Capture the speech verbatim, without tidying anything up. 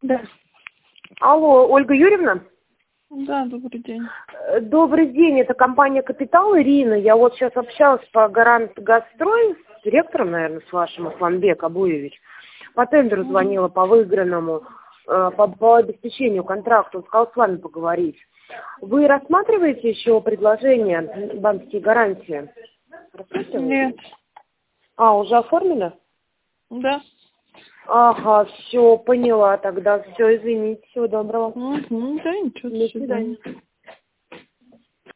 Да. Алло, Ольга Юрьевна? Да, добрый день. Э, Добрый день, это компания «Капитал», Ирина. Я вот сейчас общалась по «Гарант Газстрой» с директором, наверное, с вашим, Асланбек Абуевич. По тендеру звонила, по выигранному, э, по, по обеспечению контракта. Он сказал с вами поговорить. Вы рассматриваете еще предложения, банковские гарантии? Рассматриваете? Нет. А, уже оформлено? Да. Ага, все, поняла тогда. Все, извините, всего доброго. Угу, да, ничего, До до свидания. свидания.